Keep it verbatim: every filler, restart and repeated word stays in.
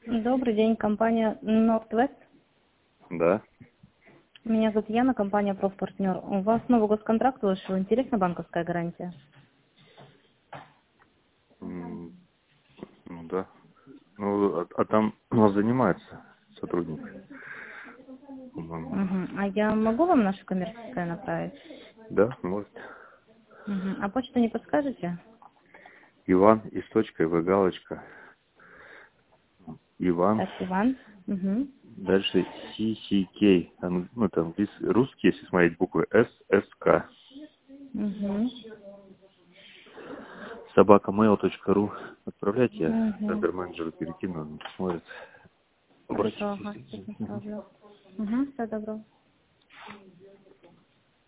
Добрый день, компания Nordwest. Да. Меня зовут Яна, компания Профпартнер. У вас новый госконтракт вышел, интересна банковская гарантия? М, Ну да. Ну, а, а там у вас занимается сотрудник, по-моему. Угу. А я могу вам наше коммерческое направить? Да, может. Угу. А почту не подскажете? Иван и с точкой В галочка. Иван. Так, Иван. Угу. Дальше си си кей. Ан- Ну, там здесь русский, если смотреть буквы С, С, К. Угу. собака мейл точка ру. Отправляйте, я Угу. тендер-менеджеру перекину, он посмотрит. Хорошо, Обратитесь, ага, сейчас если- Мгм. направлю. Угу, все добро.